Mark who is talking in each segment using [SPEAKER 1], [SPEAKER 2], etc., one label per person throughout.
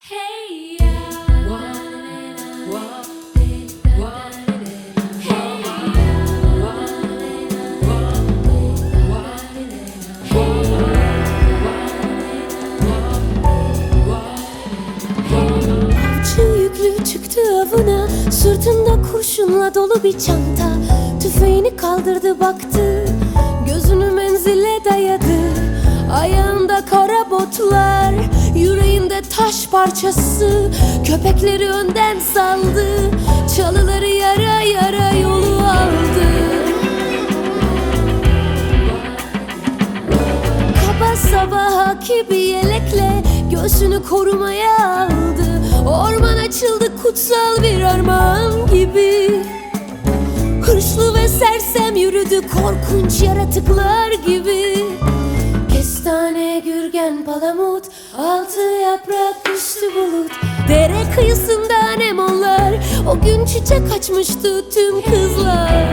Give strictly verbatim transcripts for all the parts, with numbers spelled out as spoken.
[SPEAKER 1] Hey ya,
[SPEAKER 2] Avcı yüklü çıktı avına, sırtında kurşunla dolu bir çanta. Tüfeğini kaldırdı baktı, gözünü menzile dayadı. Ayağında kara botlar, yüreğinde taş parçası. Köpekleri önden saldı, çalıları yara yara yolu aldı. Kaba saba haki bir yelekle göğsünü korumaya aldı. Orman açıldı kutsal bir armağan gibi. Hırslı ve sersem yürüdü korkunç yaratıklar gibi. Kestane, gürgen, palamut, altı yaprak, üstü bulut. Dere kıyısında anemonlar, o gün çiçek açmıştı tüm kızlar.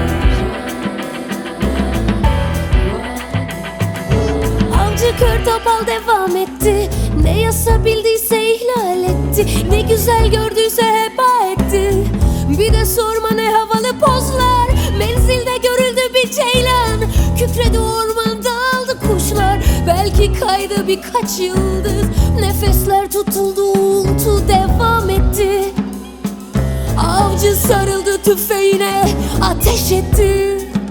[SPEAKER 2] Avcı kör topal devam etti, ne yasa bildiyse ihlal etti, ne güzel gördüyse heba etti. Bir de sorma ne havalı pozlar, menzilde görüldü bir ceylan. Kükredi ormanda aldı kuşlar, belki kaydı birkaç yıldız. Nefesler tutuldu, uğultu devam etti. Avcı sarıldı tüfeğine, ateş etti.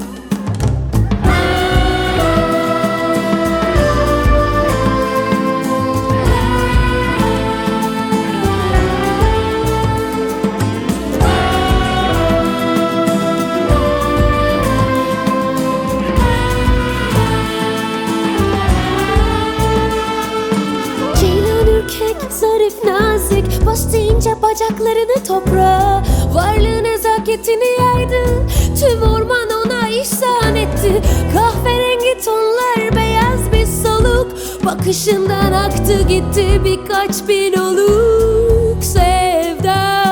[SPEAKER 2] Zarif nazik, bastığınca bacaklarını toprağa, varlığı nezaketini yaydı. Tüm orman ona ihsan etti. Kahverengi tonlar, beyaz bir soluk, bakışından aktı gitti birkaç bin oluk sevda.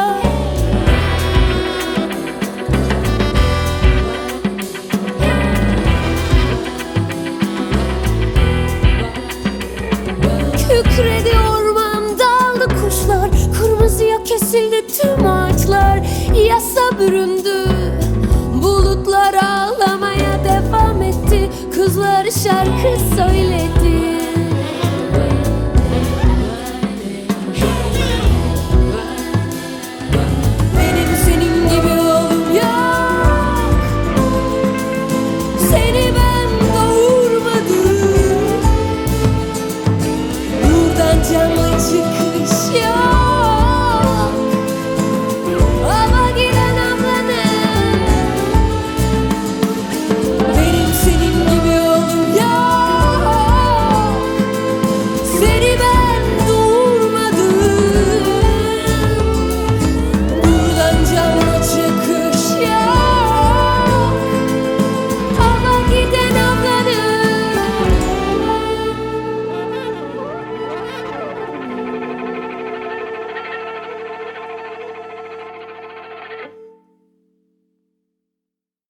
[SPEAKER 2] Kükredi orman, daldı kuşlar, kırmızıya kesildi tüm ağaçlar. Yasa büründü, bulutlar ağlamaya devam etti. Kızlar şarkı söyle